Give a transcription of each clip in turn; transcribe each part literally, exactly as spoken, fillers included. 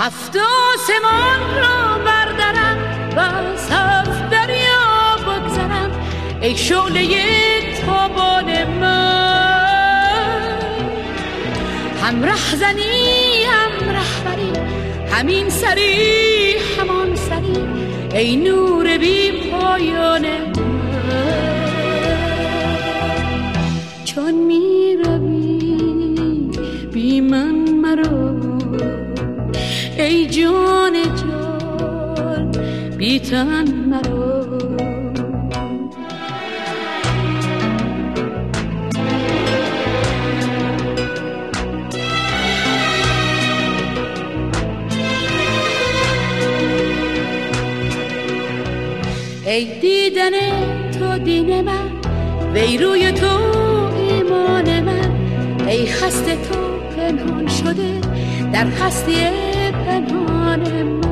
هفت آسمان را بردارم و از هفت دریا بگذرم ای شعله تابان من. هم رهزنی هم رهبری همین سری همان سری ای نور بی پایان من. چون می روی بی من مرو ای جان جان بی تن مرو. ای دیدن تو دین من وی روی تو ایمان من ای هست تو پنهان شده در هستی پنهان من.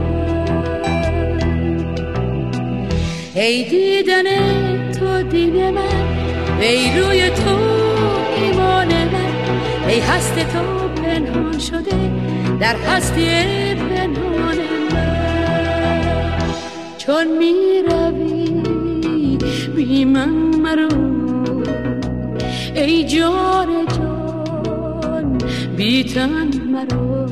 ای دیدن تو دین من وی روی تو ایمان من ای هست تو پنهان شده در هستی پنهان من. چون می روی بی من مرو ای جان جان بی تن مرو.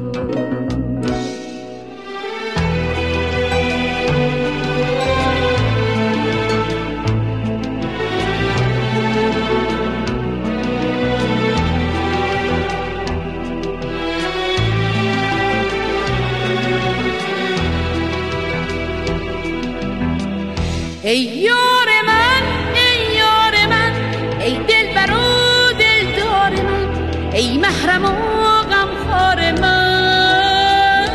ای یار من ای یار من ای دلبر و دلدار من ای محرم و غمخوار من.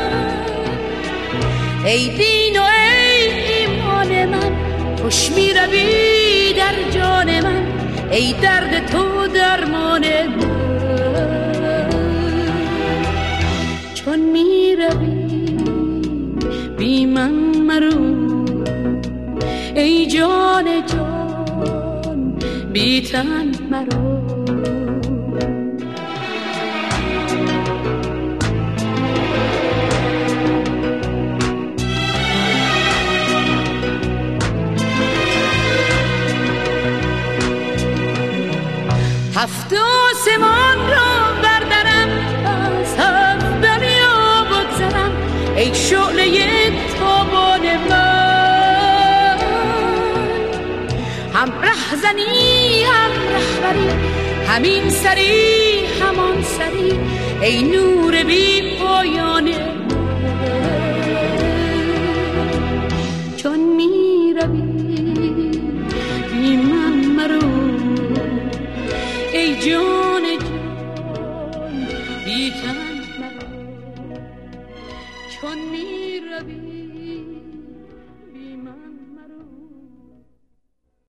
ای دین و ای ایمان من خوش می روی در جان من ای درد تو درمان من. چون می روی بی من مرو ای جان جان بی تن مرو. هفت آسمان را بردارم از هفت دریا بگذرم ای شعله تابان من. هم رهزنی هم رهبری همین سری همان سری ای نور بی پایان من. چون می روی بی من مرو ای جان جان بی تن مرو. چون می روی